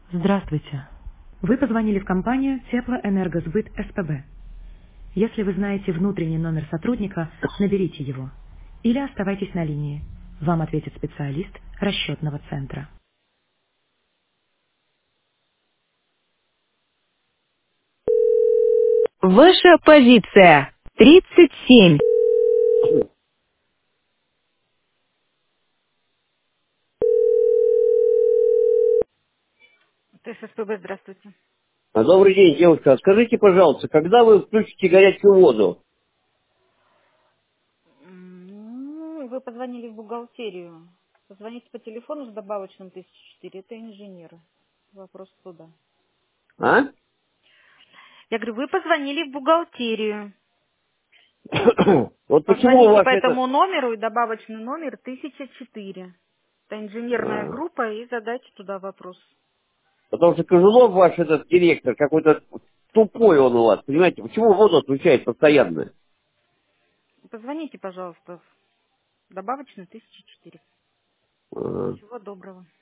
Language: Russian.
Здравствуйте. Вы позвонили в компанию Теплоэнергосбыт СПБ. Если вы знаете внутренний номер сотрудника, наберите его. Или оставайтесь на линии. Вам ответит специалист расчетного центра. Ваша позиция 37. ТССПБ, здравствуйте. Добрый день, девушка. Скажите, пожалуйста, когда вы включите горячую воду? Вы позвонили в бухгалтерию. Позвоните по телефону с добавочным 1004. Это инженеры. Вопрос туда. А? Я говорю, вы позвонили в бухгалтерию. Вот почему у Позвоните вас по это... этому номеру и добавочный номер 1004. Это инженерная А, группа и задайте туда вопрос. Потому что Кожунов ваш этот директор какой-то тупой он у вас, понимаете? Почему воду отключает постоянно? Позвоните, пожалуйста, в добавочный 1004. А. Всего доброго.